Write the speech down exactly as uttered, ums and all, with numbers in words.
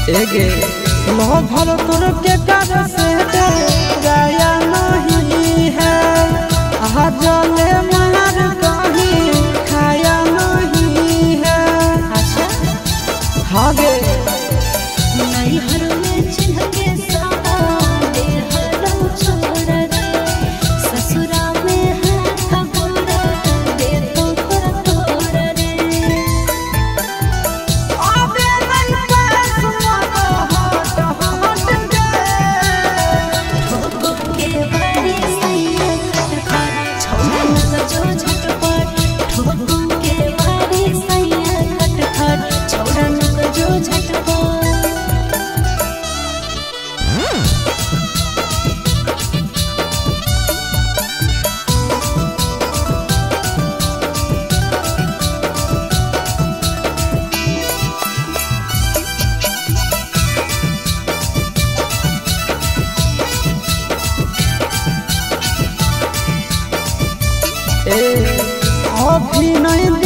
एगे लो भर तोर के कर से गया नहीं है आ जले मार कहीं खाया नहीं है। अच्छा हाँ गे नहीं हर में चिन्ह के साथ दे हर छोड़ रे ससुरा में है खबरा दे तो पर तोड़ रे आबे नहीं पास मत हट हट गे ठोको के बारी सैया खटखट छोड़ा न जो झटपट ठोको के बारी सैया खटखट छोड़ा न जो झटपट। अभी नहीं